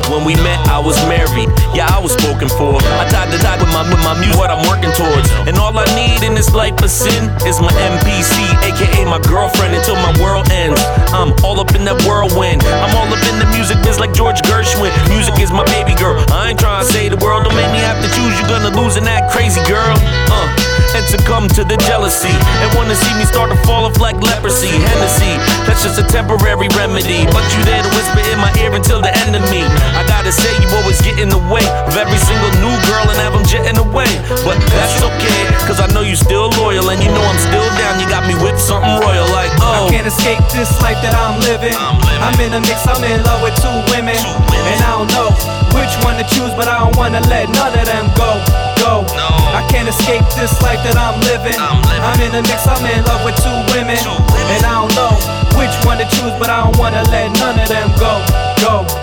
When we met, I was married, yeah, I was spoken for. I tried to die with my music, what I'm working towards. And all I need in this life of sin is my MPC, aka my girlfriend, until my world ends. I'm all up in that whirlwind. I'm all up in the music biz like George Gershwin. Music is my baby girl. I ain't trying to say the world don't make me have to choose. You're gonna lose and act crazy, girl. And succumb to the jealousy, and wanna see me start to fall off like leprosy. Hennessy, that's just a temporary remedy, but you there to whisper in my ear until the end of me. I gotta say, you always get in the way of every single new girl and have them jetting away. But that's okay, cause I know you still loyal, and you know I'm still down. You got me with something royal like, oh, I can't escape this life that I'm living. I'm in a mix, I'm in love with two women, and I don't know which one to choose, but I don't wanna let none of them go. I can't escape this life that I'm living. I'm in a mix, I'm in love with two women, and I don't know which one to choose, but I don't wanna let none of them go.